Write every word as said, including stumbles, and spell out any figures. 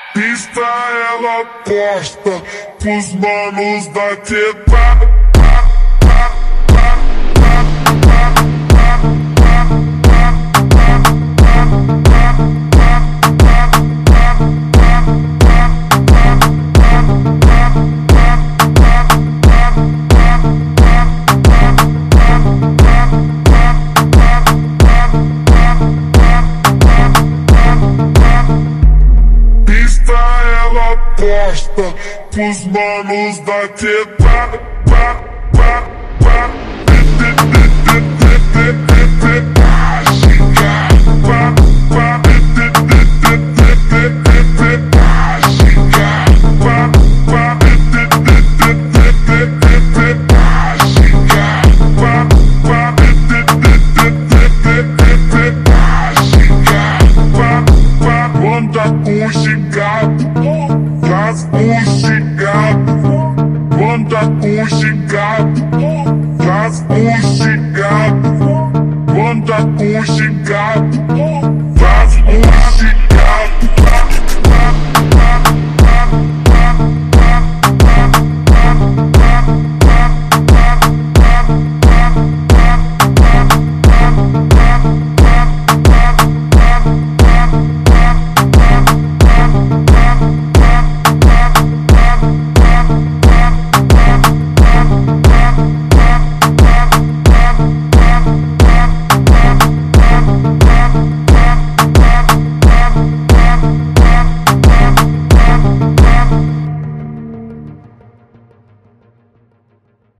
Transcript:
Pista ela posta pros manos da quebrada. Ela posta pros manos da quebrada. Manda com gigado, traz um gigado. Manda com gigado, traz um gigado. Manda com gigado, traz um gigado.